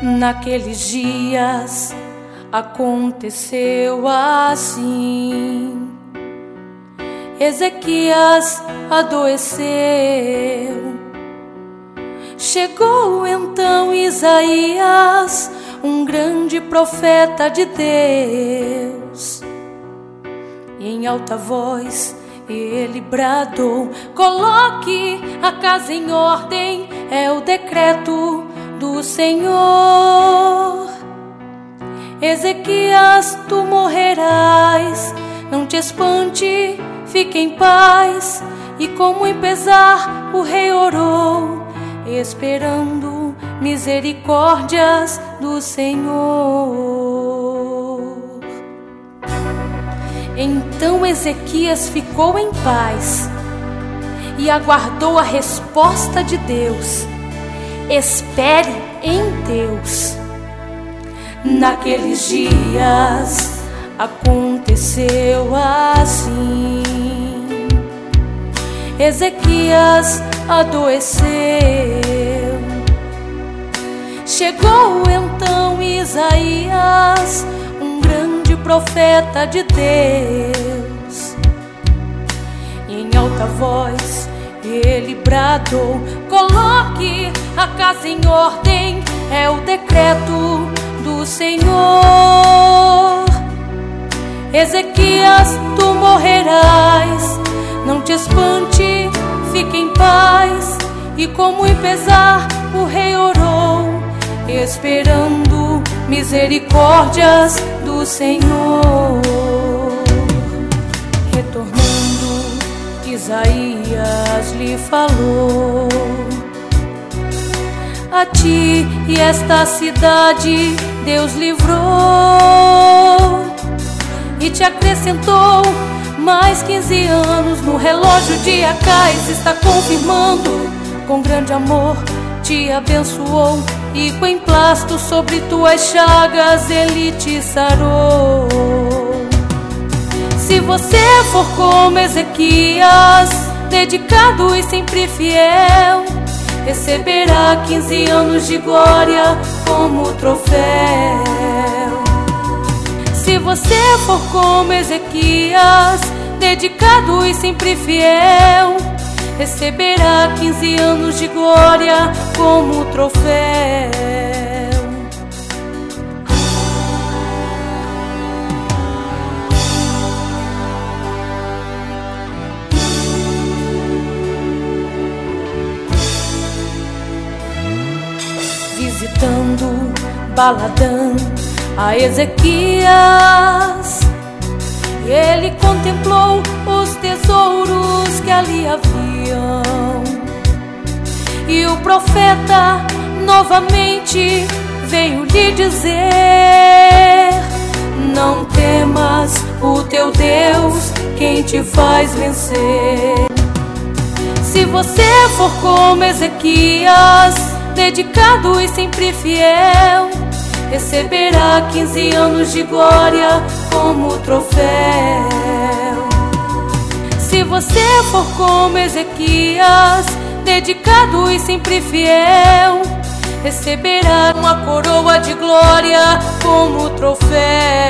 Naqueles dias aconteceu assim: Ezequias adoeceu. Chegou então Isaías, um grande profeta de Deus, e em alta voz ele bradou: coloque a casa em ordem, é o decreto do Senhor. Ezequias, tu morrerás, não te espante, fique em paz. E com muito pesar o rei orou, esperando misericórdias do Senhor. Então Ezequias ficou em paz e aguardou a resposta de Deus. Espere em Deus. Naqueles dias aconteceu assim: Ezequias adoeceu. Chegou então Isaías, um grande profeta de Deus, e em alta voz ele bradou: coloque a casa em ordem, é o decreto do Senhor. Ezequias, tu morrerás, não te espante, fique em paz. E com muito pesar o rei orou, esperando misericórdias do Senhor. Retornando, Isaías lhe falou: a ti e esta cidade Deus livrou, e te acrescentou mais 15 anos. No relógio de Acais está confirmando, com grande amor te abençoou, e com emplasto sobre tuas chagas ele te sarou. Se você for como Ezequias, dedicado e sempre fiel, receberá 15 anos de glória como troféu. Se você for como Ezequias, dedicado e sempre fiel, receberá 15 anos de glória como troféu. Visitando Baladã a Ezequias, ele contemplou os tesouros que ali haviam, e o profeta novamente veio lhe dizer: não temas o teu Deus, quem te faz vencer. Se você for como Ezequias, dedicado e sempre fiel, receberá 15 anos de glória como troféu. Se você for como Ezequias, dedicado e sempre fiel, receberá uma coroa de glória como troféu.